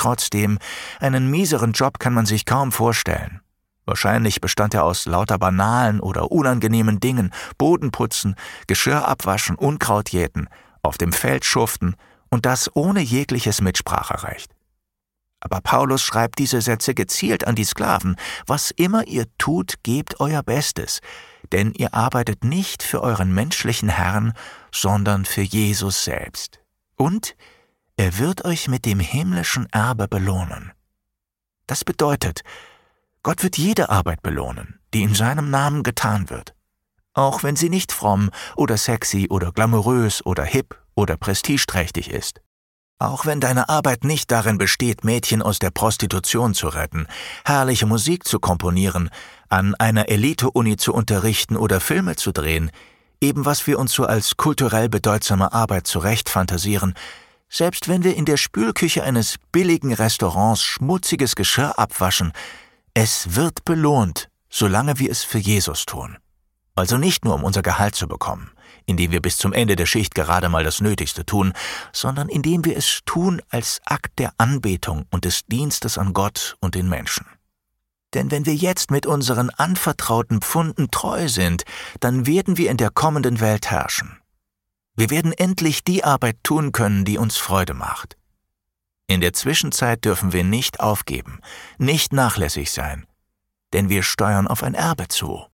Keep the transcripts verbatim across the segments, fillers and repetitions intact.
trotzdem, einen mieseren Job kann man sich kaum vorstellen. Wahrscheinlich bestand er aus lauter banalen oder unangenehmen Dingen, Boden putzen, Geschirr abwaschen, Unkraut jäten, auf dem Feld schuften und das ohne jegliches Mitspracherecht. Aber Paulus schreibt diese Sätze gezielt an die Sklaven: Was immer ihr tut, gebt euer Bestes, denn ihr arbeitet nicht für euren menschlichen Herrn, sondern für Jesus selbst. Und er wird euch mit dem himmlischen Erbe belohnen. Das bedeutet, Gott wird jede Arbeit belohnen, die in seinem Namen getan wird. Auch wenn sie nicht fromm oder sexy oder glamourös oder hip oder prestigeträchtig ist. Auch wenn deine Arbeit nicht darin besteht, Mädchen aus der Prostitution zu retten, herrliche Musik zu komponieren, an einer Elite-Uni zu unterrichten oder Filme zu drehen, eben was wir uns so als kulturell bedeutsame Arbeit zurechtfantasieren, selbst wenn wir in der Spülküche eines billigen Restaurants schmutziges Geschirr abwaschen, es wird belohnt, solange wir es für Jesus tun. Also nicht nur, um unser Gehalt zu bekommen, indem wir bis zum Ende der Schicht gerade mal das Nötigste tun, sondern indem wir es tun als Akt der Anbetung und des Dienstes an Gott und den Menschen. Denn wenn wir jetzt mit unseren anvertrauten Pfunden treu sind, dann werden wir in der kommenden Welt herrschen. Wir werden endlich die Arbeit tun können, die uns Freude macht. In der Zwischenzeit dürfen wir nicht aufgeben, nicht nachlässig sein, denn wir steuern auf ein Erbe zu.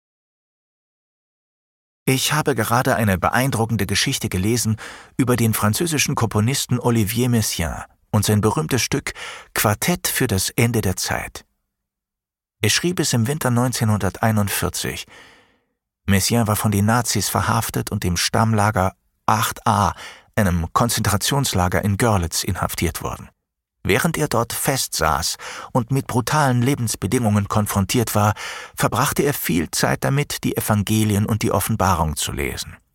Ich habe gerade eine beeindruckende Geschichte gelesen über den französischen Komponisten Olivier Messiaen und sein berühmtes Stück Quartett für das Ende der Zeit. Er schrieb es im Winter neunzehnhunderteinundvierzig. Messiaen war von den Nazis verhaftet und im Stammlager acht a, einem Konzentrationslager in Görlitz, inhaftiert worden. Während er dort festsaß und mit brutalen Lebensbedingungen konfrontiert war, verbrachte er viel Zeit damit, die Evangelien und die Offenbarung zu lesen.